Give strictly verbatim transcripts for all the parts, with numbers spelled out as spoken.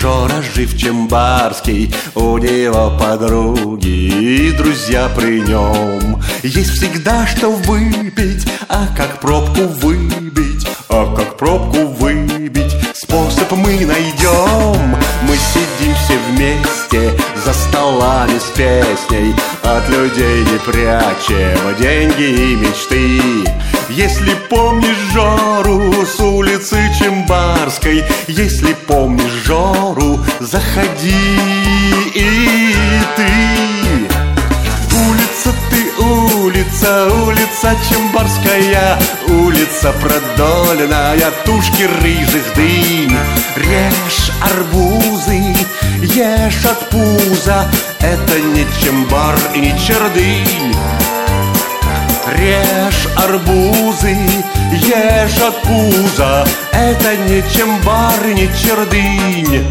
Жора жив Чимбарский, у него подруги и друзья при нем. Есть всегда что выпить, а как пробку выбить, а как пробку выбить, способ мы найдем. Мы сидим все вместе за столами с песней, от людей не прячем деньги и мечты. Если помнишь Жору с улицы Чимбарской, если помнишь Жору, заходи и ты. Улица ты, улица, улица Чимбарская, улица продольная, тушки рыжих дынь. Режь арбузы, ешь от пуза, это не Чимбар и не Чердынь. Режь арбузы, ешь от пуза, это не Чимбар и не Чердынь.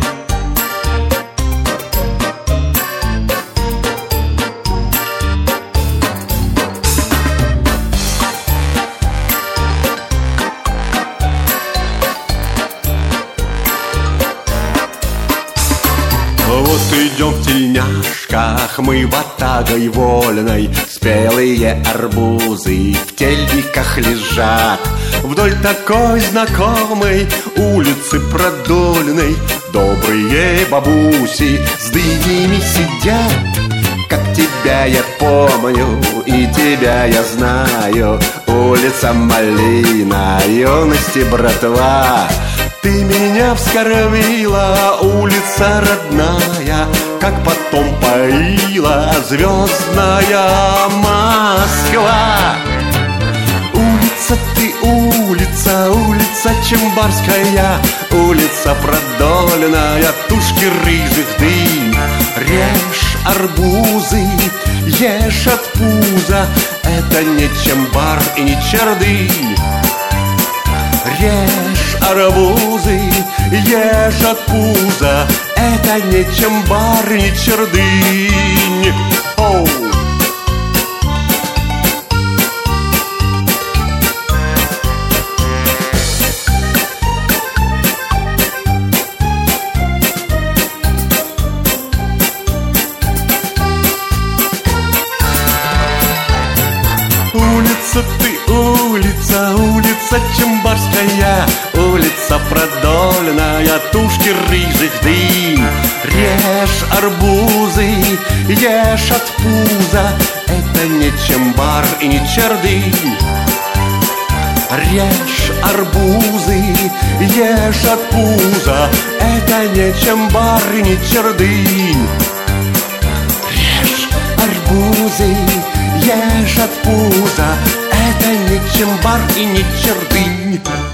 Вот идем в тельняшках, мы ватагой вольной, спелые арбузы в тельниках лежат. Вдоль такой знакомой улицы продольной добрые бабуси с дынями сидят. Как тебя я помню и тебя я знаю, улица Малина, юности братва. Ты меня вскормила, улица родная, как потом поила звездная Москва. Улица ты, улица, улица Чимбарская, улица продольная, тушки рыжих дынь. Режь арбузы, ешь от пуза, это не Чимбар и не Чердынь. Режь арбузы, ешь от пуза, это не Чимбар, не Чердынь. Оу! Улица ты, улица, улица Чимбарская, улица продольная, тушки рыжих дынь. Режь арбузы, ешь от пуза, это не Чимбар и не Чердынь. Режь арбузы, ешь от пуза, это не Чимбар и не Чердынь. Режь арбузы, ешь от пуза, это не Чимбар и не Чердынь.